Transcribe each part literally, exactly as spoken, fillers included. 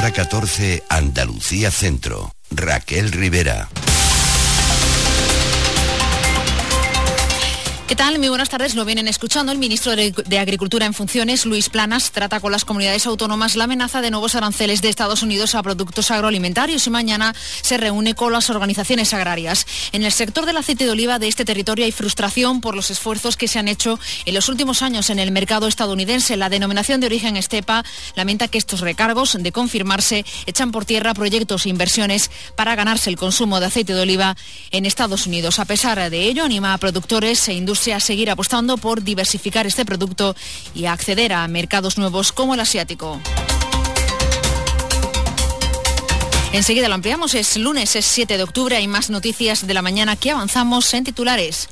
Hora catorce, Andalucía Centro. Raquel Rivera. ¿Qué tal? Muy buenas tardes. Lo vienen escuchando. El ministro de Agricultura en funciones, Luis Planas, trata con las comunidades autónomas la amenaza de nuevos aranceles de Estados Unidos a productos agroalimentarios y mañana se reúne con las organizaciones agrarias. En el sector del aceite de oliva de este territorio hay frustración por los esfuerzos que se han hecho en los últimos años en el mercado estadounidense. La denominación de origen Estepa lamenta que estos recargos, de confirmarse, echan por tierra proyectos e inversiones para ganarse el consumo de aceite de oliva en Estados Unidos. A pesar de ello, anima a productores e industrias a seguir apostando por diversificar este producto y a acceder a mercados nuevos como el asiático. Enseguida lo ampliamos, es lunes, es siete de octubre, hay más noticias de la mañana que avanzamos en titulares.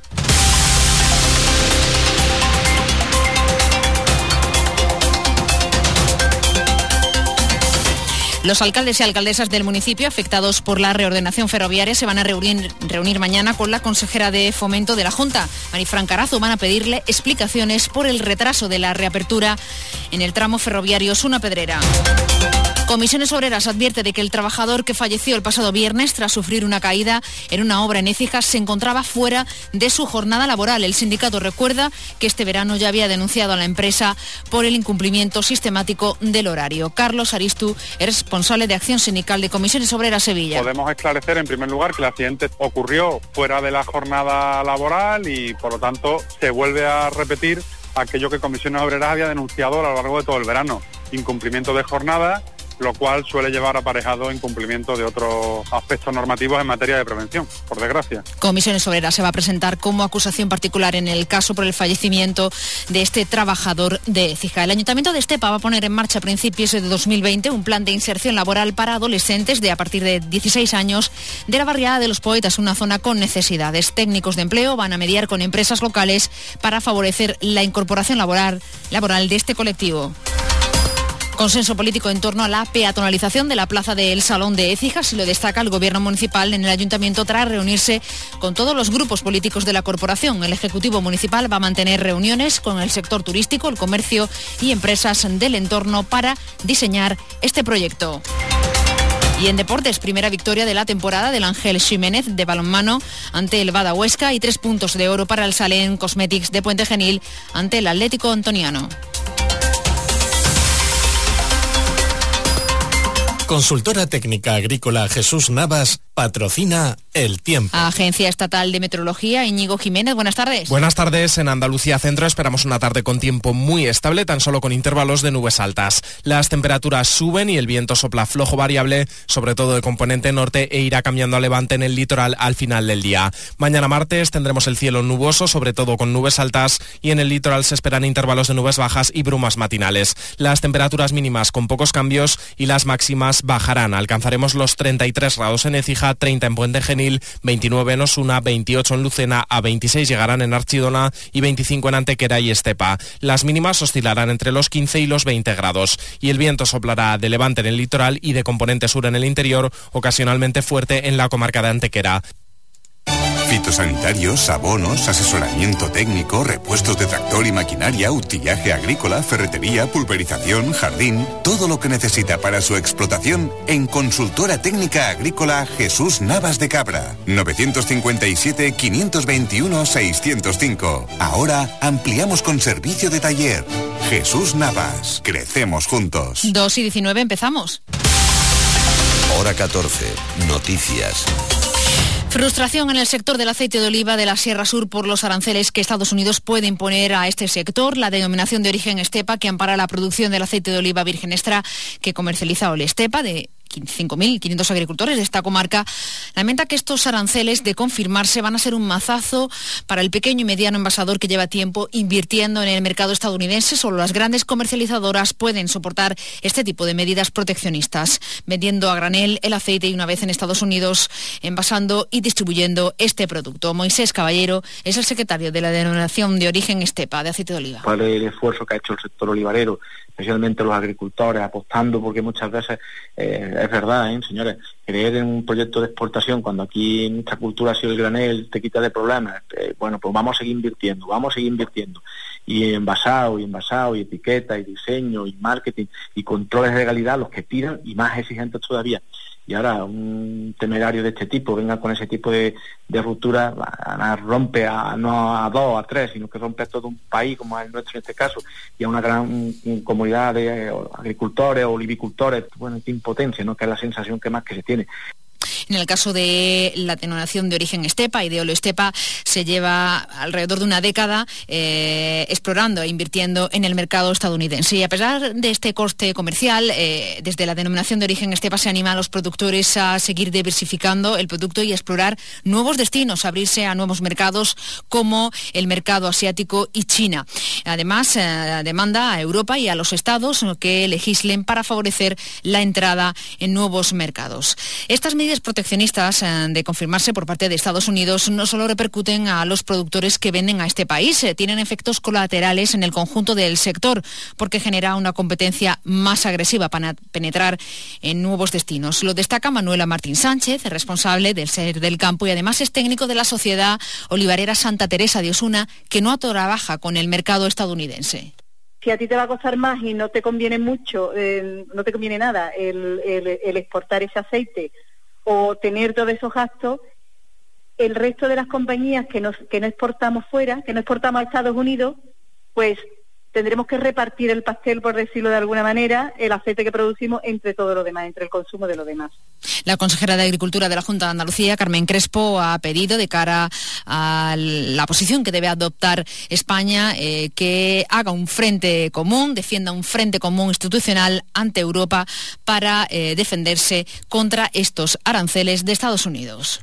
Los alcaldes y alcaldesas del municipio afectados por la reordenación ferroviaria se van a reunir, reunir mañana con la consejera de Fomento de la Junta, Marifran Carazo. Van a pedirle explicaciones por el retraso de la reapertura en el tramo ferroviario Osuna Pedrera. Comisiones Obreras advierte de que el trabajador que falleció el pasado viernes tras sufrir una caída en una obra en Écija se encontraba fuera de su jornada laboral. El sindicato recuerda que este verano ya había denunciado a la empresa por el incumplimiento sistemático del horario. Carlos Aristu es responsable de Acción Sindical de Comisiones Obreras Sevilla. Podemos esclarecer en primer lugar que el accidente ocurrió fuera de la jornada laboral y por lo tanto se vuelve a repetir aquello que Comisiones Obreras había denunciado a lo largo de todo el verano: incumplimiento de jornada, lo cual suele llevar aparejado incumplimiento de otros aspectos normativos en materia de prevención, por desgracia. Comisiones Obreras se va a presentar como acusación particular en el caso por el fallecimiento de este trabajador de Écija. El Ayuntamiento de Estepa va a poner en marcha a principios de dos mil veinte un plan de inserción laboral para adolescentes de a partir de dieciséis años de la barriada de Los Poetas, una zona con necesidades. Técnicos de empleo van a mediar con empresas locales para favorecer la incorporación laboral, laboral de este colectivo. Consenso político en torno a la peatonalización de la plaza del Salón de Écija, si lo destaca el Gobierno municipal en el Ayuntamiento tras reunirse con todos los grupos políticos de la corporación. El Ejecutivo municipal va a mantener reuniones con el sector turístico, el comercio y empresas del entorno para diseñar este proyecto. Y en deportes, primera victoria de la temporada del Ángel Ximénez de balonmano ante el Bada Huesca y tres puntos de oro para el Salén Cosmetics de Puente Genil ante el Atlético Antoniano. Consultora técnica agrícola Jesús Navas patrocina El Tiempo. Agencia Estatal de Meteorología, Íñigo Jiménez, buenas tardes. Buenas tardes. En Andalucía Centro esperamos una tarde con tiempo muy estable, tan solo con intervalos de nubes altas. Las temperaturas suben y el viento sopla flojo variable, sobre todo de componente norte, e irá cambiando a levante en el litoral al final del día. Mañana martes tendremos el cielo nuboso, sobre todo con nubes altas, y en el litoral se esperan intervalos de nubes bajas y brumas matinales. Las temperaturas mínimas con pocos cambios y las máximas bajarán. Alcanzaremos los treinta y tres grados en Écija, treinta en Puente Genil, veintinueve en Osuna, veintiocho en Lucena, a veintiséis llegarán en Archidona y veinticinco en Antequera y Estepa. Las mínimas oscilarán entre los quince y los veinte grados y el viento soplará de levante en el litoral y de componente sur en el interior, ocasionalmente fuerte en la comarca de Antequera. Fitosanitarios, abonos, asesoramiento técnico, repuestos de tractor y maquinaria, utillaje agrícola, ferretería, pulverización, jardín, todo lo que necesita para su explotación en Consultora Técnica Agrícola Jesús Navas de Cabra. novecientos cincuenta y siete, quinientos veintiuno, seiscientos cinco. Ahora ampliamos con servicio de taller. Jesús Navas, crecemos juntos. dos y diecinueve, empezamos. Hora catorce, noticias. Frustración en el sector del aceite de oliva de la Sierra Sur por los aranceles que Estados Unidos puede imponer a este sector. La denominación de origen Estepa, que ampara la producción del aceite de oliva virgen extra que comercializa Olestepa, de cinco mil quinientos agricultores de esta comarca, lamenta que estos aranceles, de confirmarse, van a ser un mazazo para el pequeño y mediano envasador que lleva tiempo invirtiendo en el mercado estadounidense. Solo las grandes comercializadoras pueden soportar este tipo de medidas proteccionistas, vendiendo a granel el aceite y, una vez en Estados Unidos, envasando y distribuyendo este producto. Moisés Caballero es el secretario de la denominación de origen Estepa de aceite de oliva. ¿Cuál es el esfuerzo que ha hecho el sector olivarero, especialmente los agricultores, apostando? Porque muchas veces eh, es verdad, ¿eh, señores? Creer en un proyecto de exportación cuando aquí en nuestra cultura ha sido el granel, te quita de problemas. Eh, bueno, pues vamos a seguir invirtiendo, vamos a seguir invirtiendo. y envasado, y envasado, y etiqueta, y diseño, y marketing, y controles de legalidad los que tiran, y más exigentes todavía. Y ahora un temerario de este tipo venga con ese tipo de, de ruptura, a, rompe a, no a dos, a tres, sino que rompe a todo un país, como es el nuestro en este caso, y a una gran un, comunidad de agricultores o olivicultores, bueno, de impotencia, ¿no? Que es la sensación que más que se tiene. En el caso de la denominación de origen Estepa y de Oloestepa, se lleva alrededor de una década eh, explorando e invirtiendo en el mercado estadounidense. Y a pesar de este coste comercial, eh, desde la denominación de origen Estepa se anima a los productores a seguir diversificando el producto y a explorar nuevos destinos, a abrirse a nuevos mercados como el mercado asiático y China. Además, eh, demanda a Europa y a los estados que legislen para favorecer la entrada en nuevos mercados. Estas medidas proteccionistas eh, de confirmarse por parte de Estados Unidos no solo repercuten a los productores que venden a este país, eh, tienen efectos colaterales en el conjunto del sector porque genera una competencia más agresiva para penetrar en nuevos destinos. Lo destaca Manuela Martín Sánchez, responsable del Ser del Campo y además es técnico de la Sociedad Olivarera Santa Teresa de Osuna, que no trabaja con el mercado estadounidense. Si a ti te va a costar más y no te conviene mucho, eh, no te conviene nada el, el, el exportar ese aceite o tener todos esos gastos, el resto de las compañías que, nos, que no exportamos fuera, que no exportamos a Estados Unidos, pues tendremos que repartir el pastel, por decirlo de alguna manera, el aceite que producimos entre todo lo demás, entre el consumo de lo demás. La consejera de Agricultura de la Junta de Andalucía, Carmen Crespo, ha pedido de cara a la posición que debe adoptar España eh, que haga un frente común, defienda un frente común institucional ante Europa para eh, defenderse contra estos aranceles de Estados Unidos.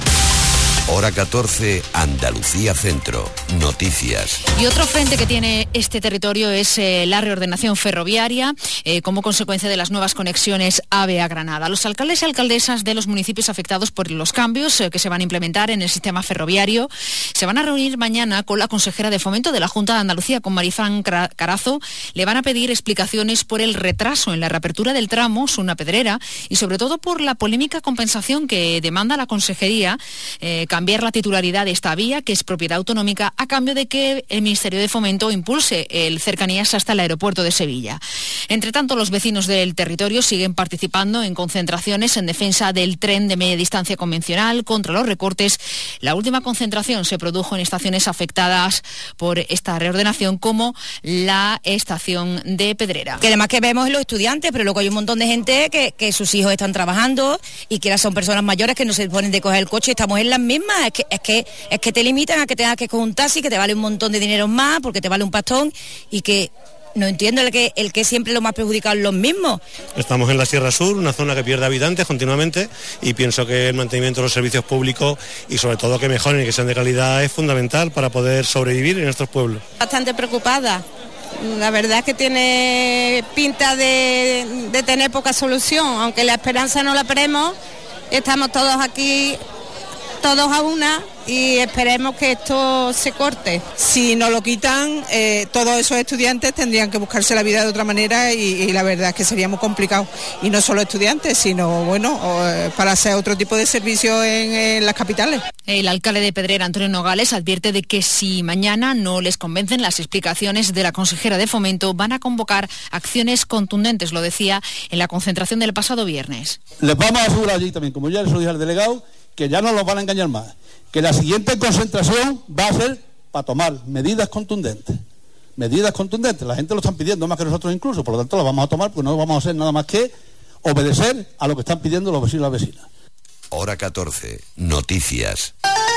Hora catorce, Andalucía Centro. Noticias. Y otro frente que tiene este territorio es eh, la reordenación ferroviaria eh, como consecuencia de las nuevas conexiones AVE a Granada. Los alcaldes y alcaldesas de los municipios afectados por los cambios eh, que se van a implementar en el sistema ferroviario se van a reunir mañana con la consejera de Fomento de la Junta de Andalucía, con Marifán Carazo. Le van a pedir explicaciones por el retraso en la reapertura del tramo Suna Pedrera y sobre todo por la polémica compensación que demanda la consejería eh, cambiar la titularidad de esta vía, que es propiedad autonómica, a cambio de que el Ministerio de Fomento impulse el cercanías hasta el aeropuerto de Sevilla. Entre tanto, los vecinos del territorio siguen participando en concentraciones en defensa del tren de media distancia convencional contra los recortes. La última concentración se produjo en estaciones afectadas por esta reordenación, como la estación de Pedrera. Que además que vemos en los estudiantes, pero luego hay un montón de gente que, que sus hijos están trabajando y que son personas mayores que no se disponen de coger el coche. Estamos en las mismas. Es que, es que es que te limitan a que tengas que coger un taxi, que te vale un montón de dinero más, porque te vale un pastón, y que no entiendo el que el que siempre lo más perjudicado es los mismos. Estamos en la Sierra Sur, una zona que pierde habitantes continuamente, y pienso que el mantenimiento de los servicios públicos y sobre todo que mejoren y que sean de calidad es fundamental para poder sobrevivir en nuestros pueblos. Bastante preocupada. La verdad es que tiene pinta de, de tener poca solución, aunque la esperanza no la perdemos. Estamos todos aquí, todos a una, y esperemos que esto se corte. Si no lo quitan, eh, todos esos estudiantes tendrían que buscarse la vida de otra manera, y, y la verdad es que sería muy complicado. Y no solo estudiantes, sino bueno, o, para hacer otro tipo de servicios en, en las capitales. El alcalde de Pedrera, Antonio Nogales, advierte de que si mañana no les convencen las explicaciones de la consejera de Fomento, van a convocar acciones contundentes, lo decía en la concentración del pasado viernes. Les vamos a asegurar allí también, como ya les lo dije al delegado, que ya no los van a engañar más, que la siguiente concentración va a ser para tomar medidas contundentes, medidas contundentes, la gente lo están pidiendo más que nosotros incluso, por lo tanto lo vamos a tomar, porque no vamos a hacer nada más que obedecer a lo que están pidiendo los vecinos y las vecinas. Hora catorce, Noticias.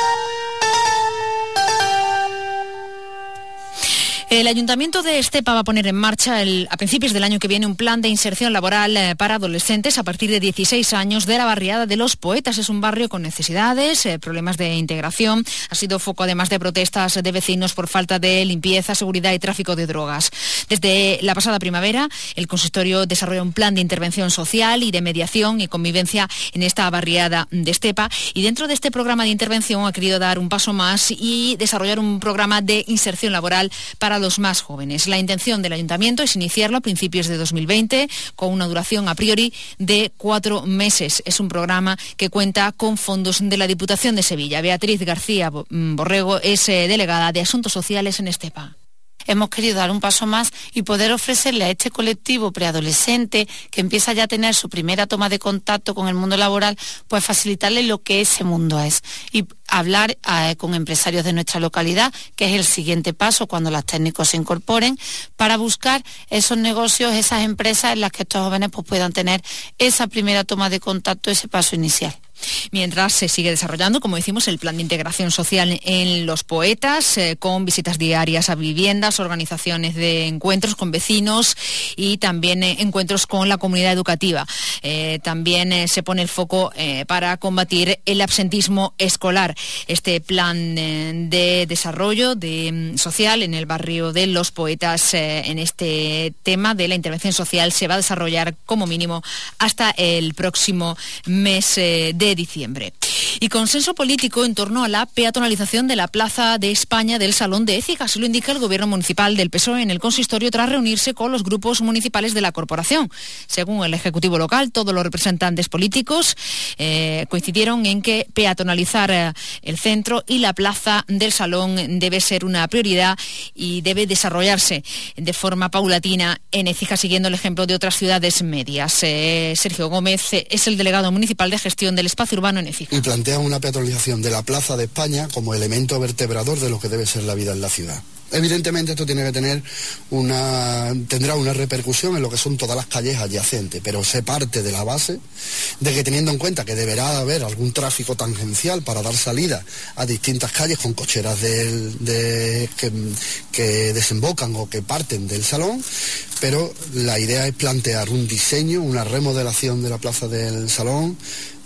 El Ayuntamiento de Estepa va a poner en marcha el, a principios del año que viene un plan de inserción laboral eh, para adolescentes a partir de dieciséis años de la barriada de Los Poetas. Es un barrio con necesidades, eh, problemas de integración. Ha sido foco además de protestas de vecinos por falta de limpieza, seguridad y tráfico de drogas. Desde la pasada primavera, el consistorio desarrolla un plan de intervención social y de mediación y convivencia en esta barriada de Estepa, y dentro de este programa de intervención ha querido dar un paso más y desarrollar un programa de inserción laboral para los más jóvenes. La intención del Ayuntamiento es iniciarlo a principios de dos mil veinte con una duración a priori de cuatro meses. Es un programa que cuenta con fondos de la Diputación de Sevilla. Beatriz García Borrego es eh, delegada de Asuntos Sociales en Estepa. hemos querido dar un paso más y poder ofrecerle a este colectivo preadolescente que empieza ya a tener su primera toma de contacto con el mundo laboral, pues facilitarle lo que ese mundo es y hablar eh, con empresarios de nuestra localidad, que es el siguiente paso cuando los técnicos se incorporen, para buscar esos negocios, esas empresas en las que estos jóvenes pues, puedan tener esa primera toma de contacto, ese paso inicial. Mientras se sigue desarrollando, como decimos, el plan de integración social en Los Poetas, eh, con visitas diarias a viviendas, organizaciones de encuentros con vecinos y también eh, encuentros con la comunidad educativa. Eh, también eh, se pone el foco eh, para combatir el absentismo escolar. Este plan eh, de desarrollo de, mm, social en el barrio de Los Poetas, eh, en este tema de la intervención social, se va a desarrollar como mínimo hasta el próximo mes eh, de diciembre. Y consenso político en torno a la peatonalización de la Plaza de España del Salón de Écija, así lo indica el Gobierno Municipal del P S O E en el consistorio tras reunirse con los grupos municipales de la corporación. Según el Ejecutivo local, todos los representantes políticos eh, coincidieron en que peatonalizar eh, el centro y la Plaza del Salón debe ser una prioridad y debe desarrollarse de forma paulatina en Écija, siguiendo el ejemplo de otras ciudades medias. Eh, Sergio Gómez eh, es el delegado municipal de gestión del espacio urbano en Écija. Y plantea una peatonalización de la Plaza de España como elemento vertebrador de lo que debe ser la vida en la ciudad. Evidentemente esto tiene que tener una, tendrá una repercusión en lo que son todas las calles adyacentes, pero se parte de la base de que, teniendo en cuenta que deberá haber algún tráfico tangencial para dar salida a distintas calles con cocheras del, de, que, que desembocan o que parten del Salón, pero la idea es plantear un diseño, una remodelación de la Plaza del Salón,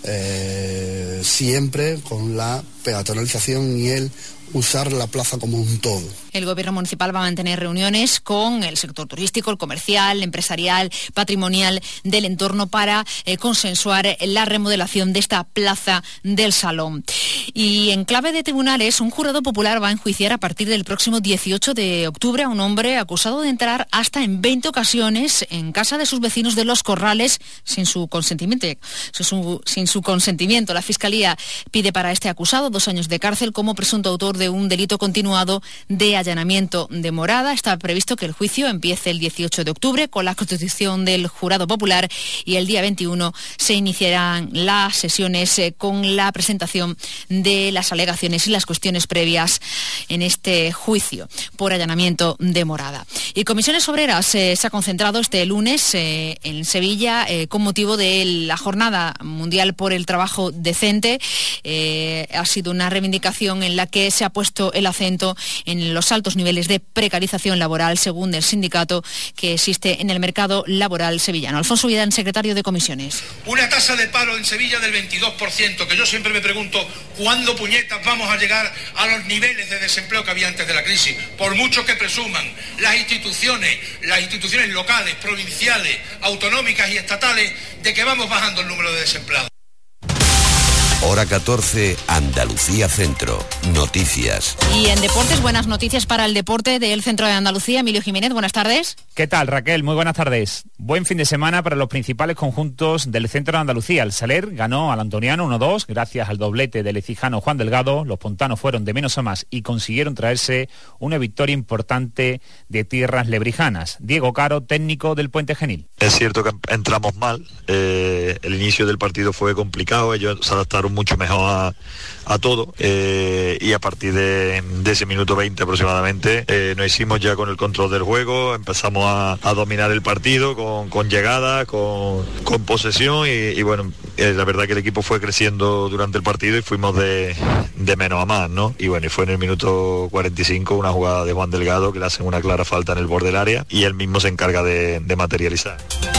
eh, siempre con la peatonalización y el usar la plaza como un todo. El Gobierno municipal va a mantener reuniones con el sector turístico, el comercial, empresarial, patrimonial del entorno para eh, consensuar la remodelación de esta Plaza del Salón. Y en clave de tribunales, un jurado popular va a enjuiciar a partir del próximo dieciocho de octubre a un hombre acusado de entrar hasta en veinte ocasiones en casa de sus vecinos de Los Corrales sin su consentimiento. Sin su, sin su consentimiento. La Fiscalía pide para este acusado dos años de cárcel como presunto autor de un delito continuado de allanamiento de morada. Está previsto que el juicio empiece el dieciocho de octubre con la constitución del jurado popular y el día veintiuno se iniciarán las sesiones eh, con la presentación de las alegaciones y las cuestiones previas en este juicio por allanamiento de morada. Y Comisiones Obreras eh, se ha concentrado este lunes eh, en Sevilla eh, con motivo de la Jornada Mundial por el Trabajo Decente. Eh, ha sido una reivindicación en la que se ha puesto el acento en los altos niveles de precarización laboral, según el sindicato, que existe en el mercado laboral sevillano. Alfonso Vidal, secretario de Comisiones. Una tasa de paro en Sevilla del veintidós por ciento, que yo siempre me pregunto, ¿cuándo puñetas vamos a llegar a los niveles de desempleo que había antes de la crisis? Por mucho que presuman las instituciones, las instituciones locales, provinciales, autonómicas y estatales, de que vamos bajando el número de desempleados. Hora catorce, Andalucía Centro. Noticias. Y en deportes, buenas noticias para el deporte del centro de Andalucía. Emilio Jiménez, buenas tardes. ¿Qué tal, Raquel? Muy buenas tardes. Buen fin de semana para los principales conjuntos del centro de Andalucía. El Saler ganó al Antoniano uno dos gracias al doblete del ecijano Juan Delgado. Los pontanos fueron de menos a más y consiguieron traerse una victoria importante de tierras lebrijanas. Diego Caro, técnico del Puente Genil. Es cierto que entramos mal. Eh, el inicio del partido fue complicado. Ellos se adaptaron mucho mejor a, a todo eh, y a partir de, de ese minuto veinte aproximadamente eh, nos hicimos ya con el control del juego, empezamos a, a dominar el partido con, con llegada, con, con posesión y, y bueno, eh, la verdad que el equipo fue creciendo durante el partido y fuimos de, de menos a más, ¿no? Y bueno, y fue en el minuto cuarenta y cinco una jugada de Juan Delgado que le hacen una clara falta en el borde del área y él mismo se encarga de, de materializar.